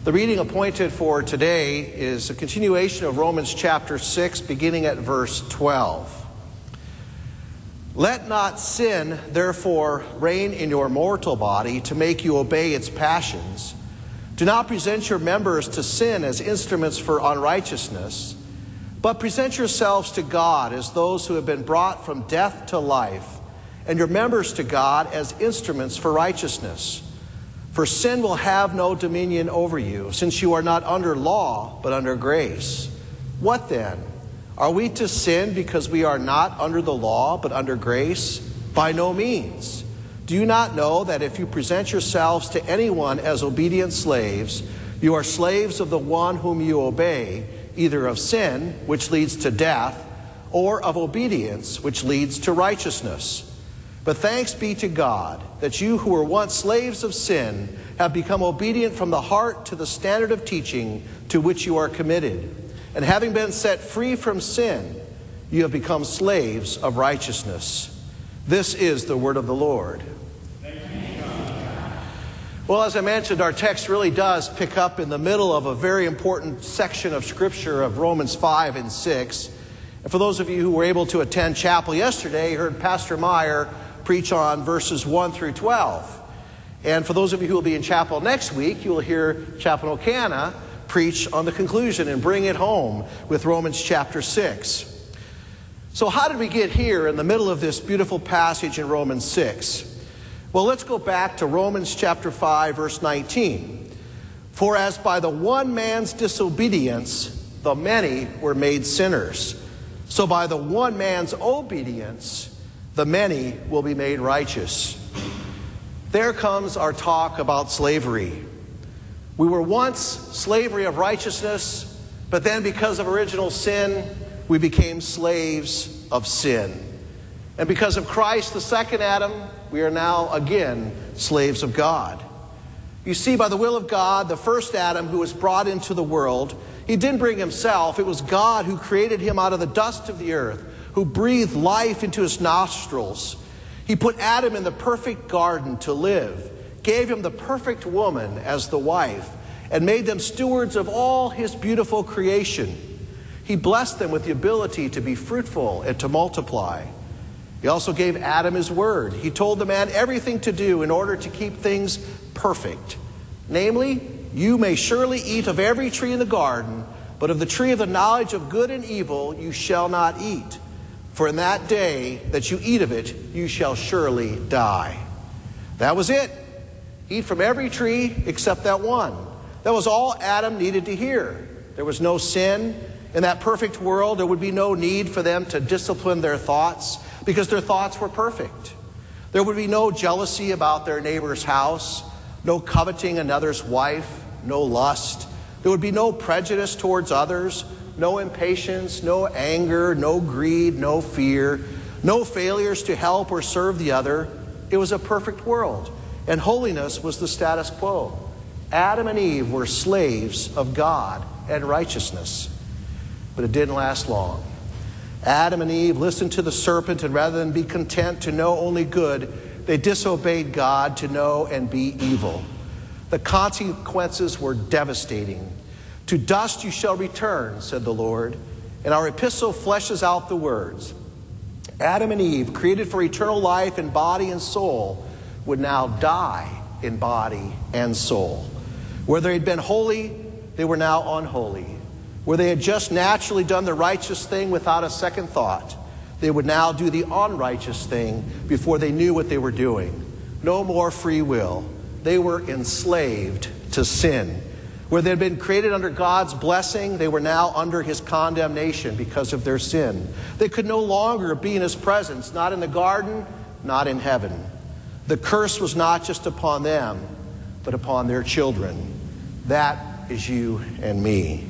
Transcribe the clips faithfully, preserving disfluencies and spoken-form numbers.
The reading appointed for today is a continuation of Romans chapter six, beginning at verse twelve. Let not sin, therefore, reign in your mortal body to make you obey its passions. Do not present your members to sin as instruments for unrighteousness, but present yourselves to God as those who have been brought from death to life, and your members to God as instruments for righteousness. For sin will have no dominion over you, since you are not under law, but under grace. What then? Are we to sin because we are not under the law, but under grace? By no means. Do you not know that if you present yourselves to anyone as obedient slaves, you are slaves of the one whom you obey, either of sin, which leads to death, or of obedience, which leads to righteousness? But thanks be to God that you who were once slaves of sin have become obedient from the heart to the standard of teaching to which you are committed. And having been set free from sin, you have become slaves of righteousness. This is the word of the Lord. Well, as I mentioned, our text really does pick up in the middle of a very important section of Scripture of Romans five and six. And for those of you who were able to attend chapel yesterday, you heard Pastor Meyer preach on verses one through twelve. And for those of you who will be in chapel next week, you will hear Chaplain O'Cana preach on the conclusion and bring it home with Romans chapter six. So how did we get here in the middle of this beautiful passage in Romans six? Well, let's go back to Romans chapter five, verse nineteen. For as by the one man's disobedience, the many were made sinners, so by the one man's obedience, the many will be made righteous. There comes our talk about slavery. We were once slavery of righteousness, but then because of original sin, we became slaves of sin. And because of Christ, the second Adam, we are now again slaves of God. You see, by the will of God, the first Adam who was brought into the world, he didn't bring himself. It was God who created him out of the dust of the earth, who breathed life into his nostrils. He put Adam in the perfect garden to live, gave him the perfect woman as the wife, and made them stewards of all his beautiful creation. He blessed them with the ability to be fruitful and to multiply. He also gave Adam his word. He told the man everything to do in order to keep things perfect. Namely, you may surely eat of every tree in the garden, but of the tree of the knowledge of good and evil you shall not eat. For in that day that you eat of it, you shall surely die. That was it. Eat from every tree except that one. That was all Adam needed to hear. There was no sin. In that perfect world, there would be no need for them to discipline their thoughts because their thoughts were perfect. There would be no jealousy about their neighbor's house, no coveting another's wife, no lust. There would be no prejudice towards others, no impatience, no anger, no greed, no fear, no failures to help or serve the other. It was a perfect world, and holiness was the status quo. Adam and Eve were slaves of God and righteousness. But it didn't last long. Adam and Eve listened to the serpent, and rather than be content to know only good, they disobeyed God to know and be evil. The consequences were devastating. To dust you shall return, said the Lord. And our epistle fleshes out the words. Adam and Eve, created for eternal life in body and soul, would now die in body and soul. Where they had been holy, they were now unholy. Where they had just naturally done the righteous thing without a second thought, they would now do the unrighteous thing before they knew what they were doing. No more free will. They were enslaved to sin. Where they had been created under God's blessing, they were now under his condemnation because of their sin. They could no longer be in his presence, not in the garden, not in heaven. The curse was not just upon them, but upon their children. That is you and me.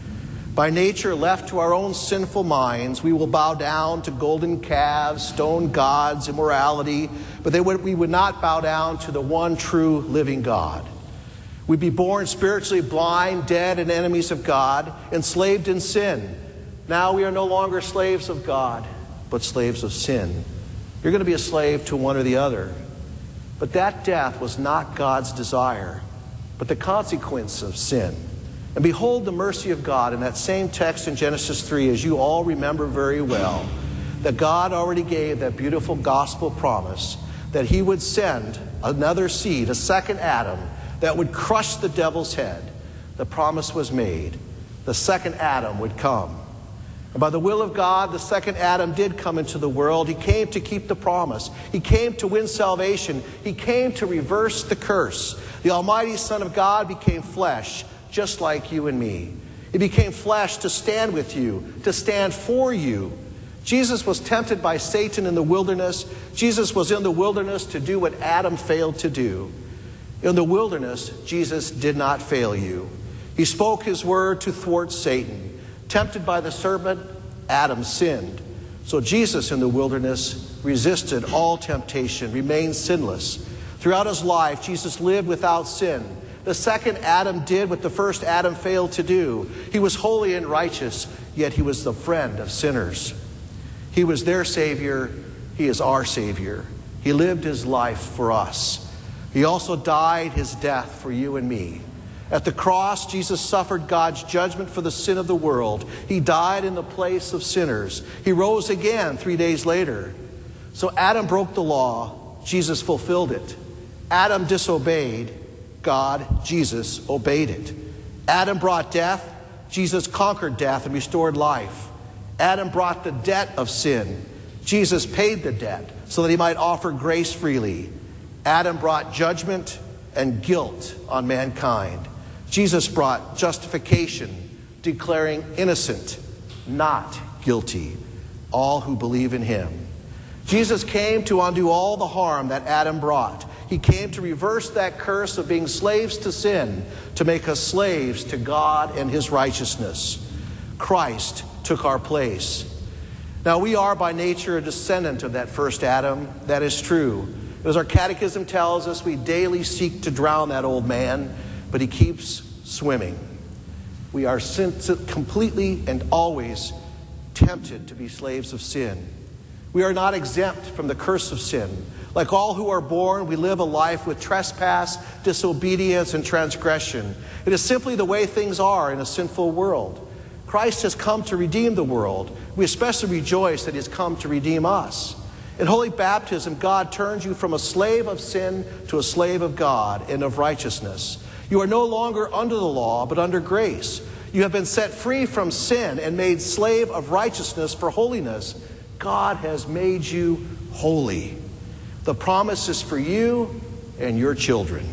By nature, left to our own sinful minds, we will bow down to golden calves, stone gods, immorality, but they would, we would not bow down to the one true living God. We'd be born spiritually blind, dead, and enemies of God, enslaved in sin. Now we are no longer slaves of God, but slaves of sin. You're going to be a slave to one or the other. But that death was not God's desire. but the consequence of sin. And behold the mercy of God in that same text in Genesis three, as you all remember very well, that God already gave that beautiful gospel promise that he would send another seed, a second Adam, that would crush the devil's head. The promise was made. The second Adam would come. And by the will of God, the second Adam did come into the world. He came to keep the promise. He came to win salvation. He came to reverse the curse. The Almighty Son of God became flesh, just like you and me. He became flesh to stand with you, to stand for you. Jesus was tempted by Satan in the wilderness. Jesus was in the wilderness to do what Adam failed to do. In the wilderness, Jesus did not fail you. He spoke his word to thwart Satan. Tempted by the serpent, Adam sinned. So Jesus in the wilderness resisted all temptation, remained sinless. Throughout his life, Jesus lived without sin. The second Adam did what the first Adam failed to do. He was holy and righteous, yet he was the friend of sinners. He was their Savior. He is our Savior. He lived his life for us. He also died his death for you and me. At the cross, Jesus suffered God's judgment for the sin of the world. He died in the place of sinners. He rose again three days later. So Adam broke the law. Jesus fulfilled it. Adam disobeyed. God, Jesus, obeyed it. Adam brought death. Jesus conquered death and restored life. Adam brought the debt of sin. Jesus paid the debt so that he might offer grace freely. Adam brought judgment and guilt on mankind. Jesus brought justification, declaring innocent, not guilty, all who believe in him. Jesus came to undo all the harm that Adam brought. He came to reverse that curse of being slaves to sin, to make us slaves to God and his righteousness. Christ took our place. Now, we are by nature a descendant of that first Adam. That is true. As our catechism tells us, we daily seek to drown that old man, but he keeps swimming. We are completely and always tempted to be slaves of sin. We are not exempt from the curse of sin. Like all who are born, we live a life with trespass, disobedience, and transgression. It is simply the way things are in a sinful world. Christ has come to redeem the world. We especially rejoice that he has come to redeem us. In holy baptism, God turns you from a slave of sin to a slave of God and of righteousness. You are no longer under the law, but under grace. You have been set free from sin and made slave of righteousness for holiness. God has made you holy. The promise is for you and your children.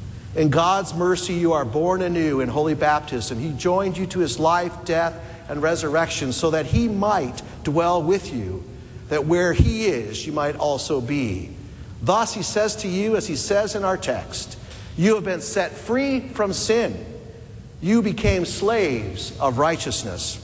In God's mercy, you are born anew in holy baptism. He joined you to his life, death, and resurrection so that he might dwell with you, that where he is, you might also be. Thus, he says to you, as he says in our text, you have been set free from sin. You became slaves of righteousness.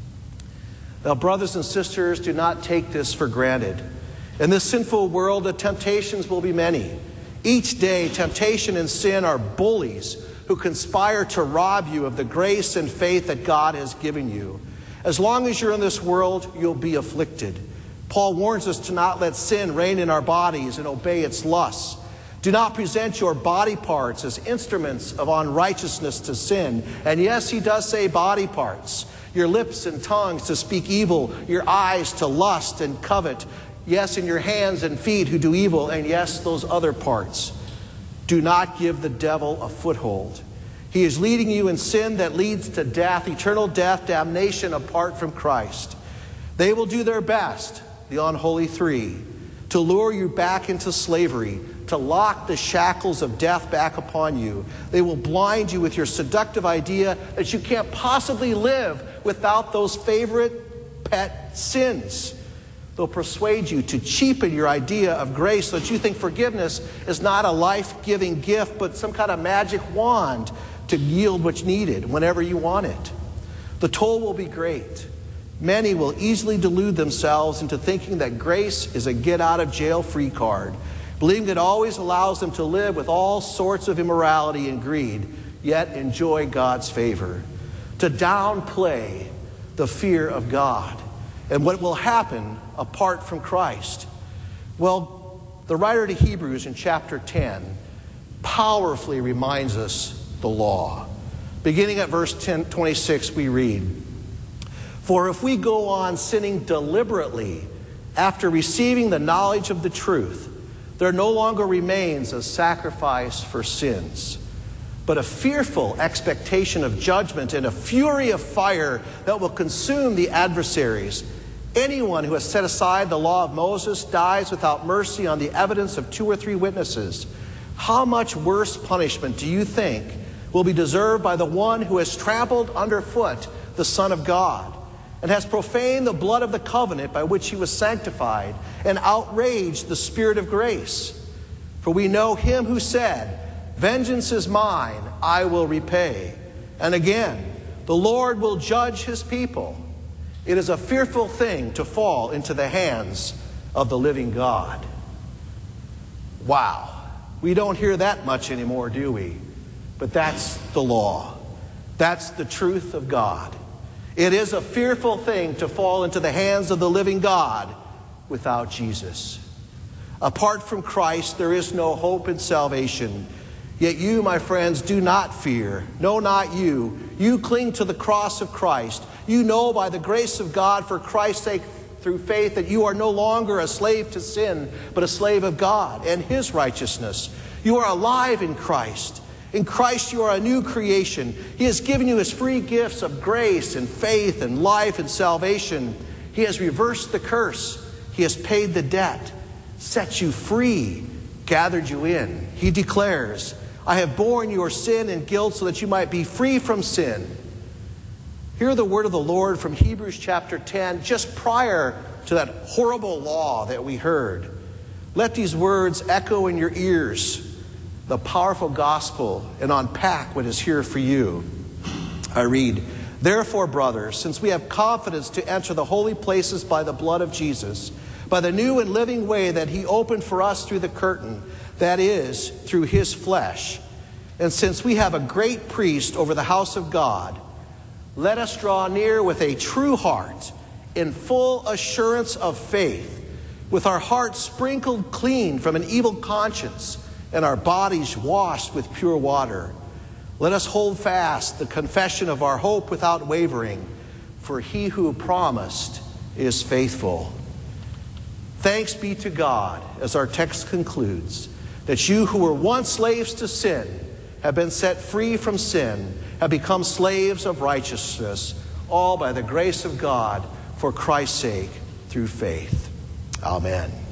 Now, brothers and sisters, do not take this for granted. In this sinful world, the temptations will be many. Each day, temptation and sin are bullies who conspire to rob you of the grace and faith that God has given you. As long as you're in this world, you'll be afflicted. Paul warns us to not let sin reign in our bodies and obey its lusts. Do not present your body parts as instruments of unrighteousness to sin. And yes, he does say body parts. Your lips and tongues to speak evil, your eyes to lust and covet. Yes, in your hands and feet who do evil, and yes, those other parts. Do not give the devil a foothold. He is leading you in sin that leads to death, eternal death, damnation apart from Christ. They will do their best, the unholy three, to lure you back into slavery, to lock the shackles of death back upon you. They will blind you with your seductive idea that you can't possibly live without those favorite pet sins. They'll persuade you to cheapen your idea of grace so that you think forgiveness is not a life-giving gift, but some kind of magic wand to yield what's needed whenever you want it. The toll will be great. Many will easily delude themselves into thinking that grace is a get-out-of-jail-free card, believing it always allows them to live with all sorts of immorality and greed, yet enjoy God's favor, to downplay the fear of God and what will happen apart from Christ. Well, the writer to Hebrews in chapter ten powerfully reminds us the law. Beginning at verse twenty-six, we read, "For if we go on sinning deliberately after receiving the knowledge of the truth, there no longer remains a sacrifice for sins, but a fearful expectation of judgment and a fury of fire that will consume the adversaries. Anyone who has set aside the law of Moses dies without mercy on the evidence of two or three witnesses. How much worse punishment do you think will be deserved by the one who has trampled underfoot the Son of God and has profaned the blood of the covenant by which he was sanctified and outraged the Spirit of grace? For we know him who said, 'Vengeance is mine, I will repay.' And again, 'The Lord will judge his people.' It is a fearful thing to fall into the hands of the living God." Wow. We don't hear that much anymore, do we? But that's the law. That's the truth of God. It is a fearful thing to fall into the hands of the living God without Jesus. Apart from Christ, there is no hope in salvation. Yet you, my friends, do not fear. No, not you. You cling to the cross of Christ. You know by the grace of God, for Christ's sake, through faith, that you are no longer a slave to sin, but a slave of God and his righteousness. You are alive in Christ. In Christ you are a new creation. He has given you his free gifts of grace and faith and life and salvation. He has reversed the curse. He has paid the debt, set you free, gathered you in. He declares, "I have borne your sin and guilt so that you might be free from sin." Hear the word of the Lord from Hebrews chapter ten, just prior to that horrible law that we heard. Let these words echo in your ears, the powerful gospel, and unpack what is here for you. I read, "Therefore, brothers, since we have confidence to enter the holy places by the blood of Jesus, by the new and living way that he opened for us through the curtain, that is, through his flesh, and since we have a great priest over the house of God, let us draw near with a true heart, in full assurance of faith, with our hearts sprinkled clean from an evil conscience, and our bodies washed with pure water. Let us hold fast the confession of our hope without wavering, for he who promised is faithful." Thanks be to God, as our text concludes, that you who were once slaves to sin have been set free from sin, have become slaves of righteousness, all by the grace of God for Christ's sake through faith. Amen.